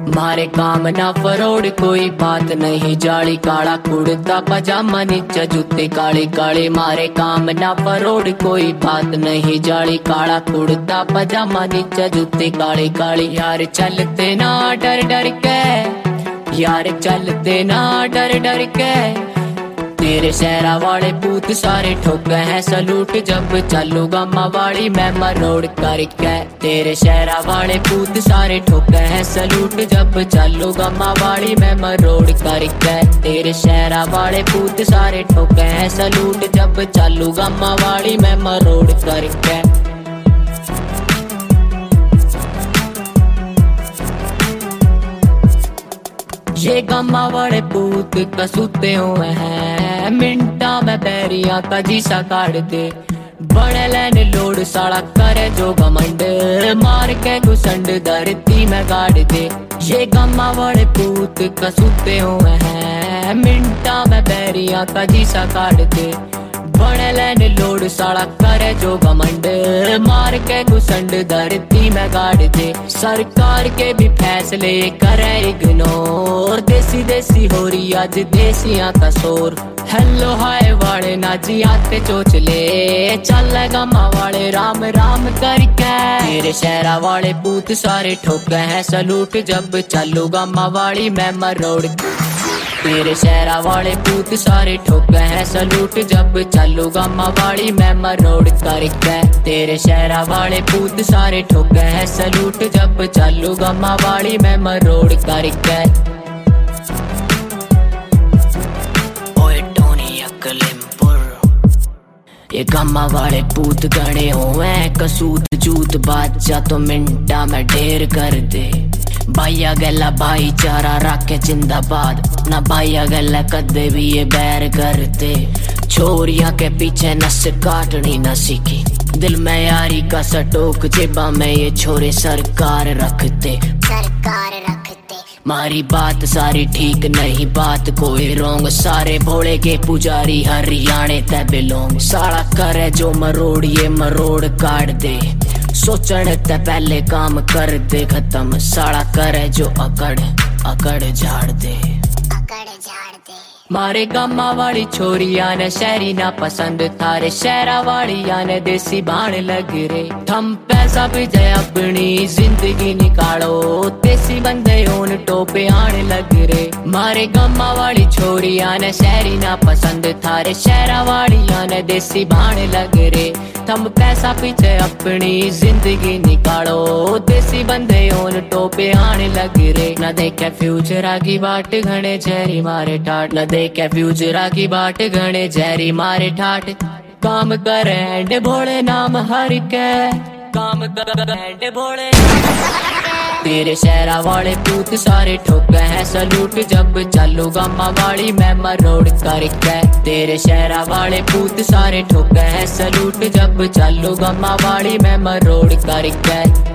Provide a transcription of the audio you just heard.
मारे काम ना फरोड़ कोई बात नहीं, जाली काला कुर्ता पजामा नीचे जूते काले काले। मारे काम ना फरोड़ कोई बात नहीं, जाली काला कुर्ता पजामा नीचे जूते काले काले। यार चलते ना डर डर के, यार चलते ना डर डर के, तेरे शहरा वाले पूत सारे ठोके हैं सलूट जब चलूगा मावाड़ी मैं मरोड़ करके। तेरे शहरा वाले पूत सारे ठोके हैं सलूट जब चलूगा मावाड़ी मैं मरोड़ करके। तेरे शहरा वाले पूत सारे ठोके हैं सलूट जब चलूगा मावाड़ी मैं मरोड़ करके। ये गम्मा वाले पूत कसूते हुए हैं, मिंटा में पैरिया का जीसा काट दे। बड़े लेने लोड साड़ा करे जो घमंड, मार के घुसंड धरती में गाड़ दे। ये गम्मा वाले पूत कसूते हुए हैं, मिंटा में पैरिया का जीसा काट दे। बड़े लेने लोड साड़ा करे जो घमंड, मार के घुसंड धरती में गाड़ दे। सरकार के भी फैसले करे इग्नोर, देसी देसी हो रही आज देसियां का शोर। हेलो हाय वाले ना जी आते चोचले, चल गमा वाले राम राम करके। तेरे शहरा वाले पूत सारे ठोके हैं सलूट जब चलूगा मावाड़ी मैं मरोड़। तेरे शहरा वाले पूत सारे ठोके हैं सलूट जब चलूगा मावाड़ी मैं मरोड़ करके। तेरे शहरा वाले पूत सारे ठोके हैं सलूट जब चलूगा मावाड़ी मैं मरोड़ करके। ओए टोनी अकलिमपुर, ये गम्मा वाले पूत गणे हुए कसूत जूत बादशाह तो मिंटा में ढेर कर दे। भाईया गला भाईचारा रखे जिंदाबाद, ना भाईया गला कदे भी ये बैर करते। छोरिया के पीछे नस काटनी न सीखी, दिल में यारी का सटोक जेबा में ये छोरे सरकार रखते। मारी बात सारी ठीक नहीं, बात कोई रोंग, सारे भोले के पुजारी हरियाणे ते बिलोंग। साड़ा करे जो मरोड़ ये मरोड़ काट दे, सोचने ते पहले काम कर दे खत्म। साड़ा करे जो अकड़ अकड़ झाड़ दे। मारे गम्मा वाली छोरिया ने शहरी ना पसंद, थारे शहरा वालिया ने देसी बाण लग रे। थम पैसा भी जाए अपनी जिंदगी निकालो, देसी बंदे उन टोपे आने लग रे। मारे गम्मा वाली छोरिया ने शहरी ना पसंद, थारे शहरा वालिया ने देसी बाण लग रे। थम पैसा पीछे अपनी जिंदगी निकालो, देसी बंदे उन टोपे आने लग रे। न देखे फ्यूचर की बाट घने झेरी मारे ठाट, न देखे फ्यूचर की बाट घने झेरी मारे ठाट। काम करे एंड भोले नाम हर के, काम करे एंड भोले। तेरे शहरा वाले पूत सारे ठोके हैं सलूट जब चलूगा मावाड़ी मैं मरोड़ करके। तेरे शहरा वाले पूत सारे ठोके हैं सलूट जब चलूगा मावाड़ी मैं मरोड़ करके।